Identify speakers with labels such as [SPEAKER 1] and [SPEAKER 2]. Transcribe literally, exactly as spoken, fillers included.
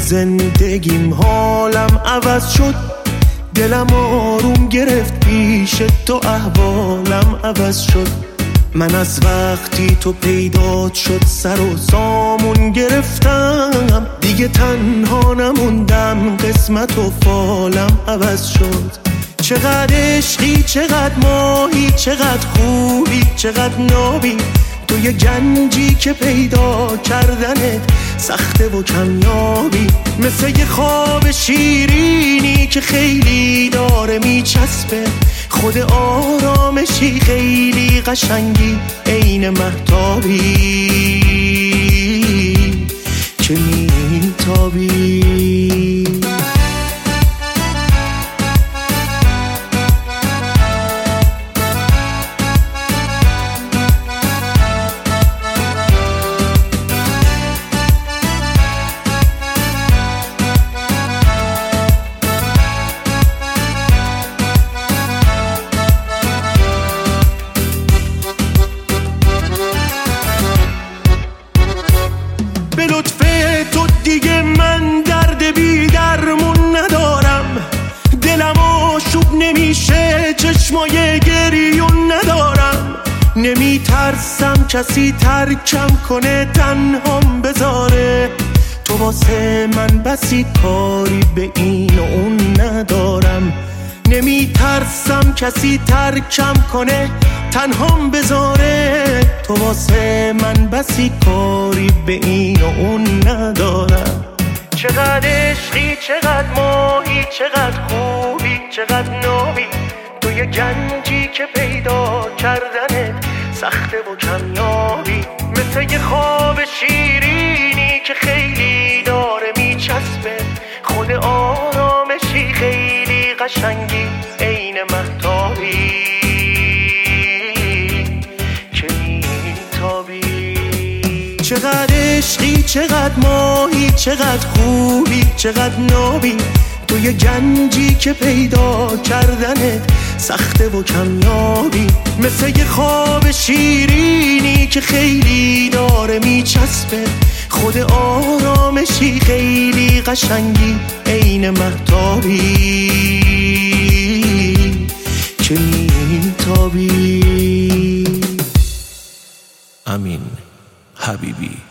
[SPEAKER 1] زندگیم حالم عوض شد، دلم آروم گرفت پیش تو، احوالم عوض شد. من از وقتی تو پیدا شد سر و سامون گرفتم، دیگه تنها نموندم، قسمت و فالم عوض شد. چقدر عشقی، چقدر ماهی، چقدر خوبی، چقدر نابی، تو یه گنجی که پیدا کردنت سخته و کمیابی. مثل یه خواب شیرینی که خیلی داره میچسبه، خود آرامشی خیلی قشنگی، عین مهتابی که میتابی. به لطف تو دیگه من درد بی درمون ندارم، دلم آشوب نمیشه، چشمای گریون ندارم. نمی ترسم کسی ترکم کنه، تنهام بذاره، تو واسه من بسی کاری به این و اون ندارم. نمی ترسم کسی ترکم کنه، تنهام بذاره، تو واسه من بسی کاری به این و اون ندارم. چقدر عشقی، چقدر ماهی، چقدر خوبی، چقدر نابی، تو یه گنجی که پیدا کردنت سخته و کمیابی. مثل یه خواب شیرینی که خیلی داره میچسبه، خود آرامشی خیلی قشنگی، عین مهتابی که میتابی. چقدر عشقی، چقدر ماهی، چقدر خوبی، چقدر نابی، تو یه گنجی که پیدا کردنت سخته و کمیابی. مثل یه خواب شیرینی که خیلی داره میچسبه، خود آرامشی خیلی قشنگی، عین مهتابی که میتابی. امین حبیبی.